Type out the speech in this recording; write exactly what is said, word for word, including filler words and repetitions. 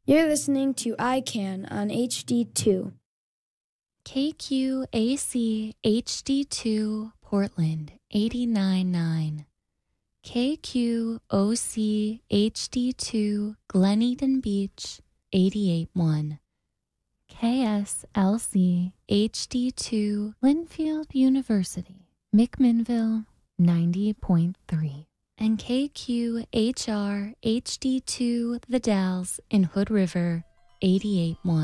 You're listening to I CAN on H D two. K Q A C H D two Portland eighty-nine point nine. K Q O C H D two Glen Eden Beach eighty-eight point one. K S L C H D two Linfield University McMinnville ninety point three. And K Q H R H D two The Dalles in Hood River eighty-eight point one.